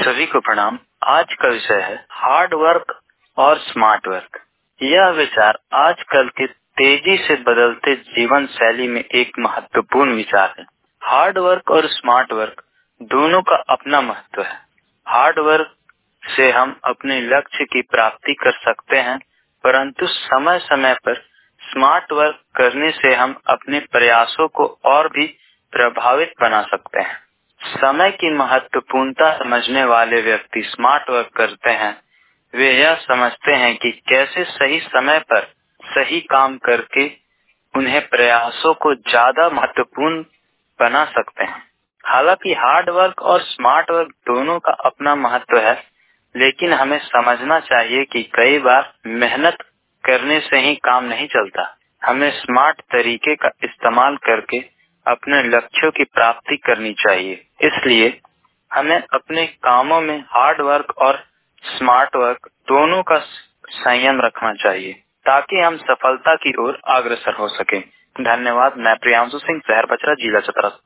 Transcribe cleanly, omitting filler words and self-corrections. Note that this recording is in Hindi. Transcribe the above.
सभी को प्रणाम। आज का विषय है हार्ड वर्क और स्मार्ट वर्क। यह विचार आजकल के तेजी से बदलते जीवन शैली में एक महत्वपूर्ण विचार है। हार्ड वर्क और स्मार्ट वर्क दोनों का अपना महत्व है। हार्ड वर्क से हम अपने लक्ष्य की प्राप्ति कर सकते हैं, परंतु समय समय पर स्मार्ट वर्क करने से हम अपने प्रयासों को और भी प्रभावित बना सकते हैं। समय की महत्वपूर्णता समझने वाले व्यक्ति स्मार्ट वर्क करते हैं। वे यह समझते हैं कि कैसे सही समय पर सही काम करके उन्हें प्रयासों को ज्यादा महत्वपूर्ण बना सकते हैं। हालांकि हार्ड वर्क और स्मार्ट वर्क दोनों का अपना महत्व है, लेकिन हमें समझना चाहिए कि कई बार मेहनत करने से ही काम नहीं चलता। हमें स्मार्ट तरीके का इस्तेमाल करके अपने लक्ष्यों की प्राप्ति करनी चाहिए। इसलिए हमें अपने कामों में हार्ड वर्क और स्मार्ट वर्क दोनों का संयम रखना चाहिए, ताकि हम सफलता की ओर अग्रसर हो सकें। धन्यवाद। मैं प्रियांशु सिंह, शहर बचरा, जिला चतरा।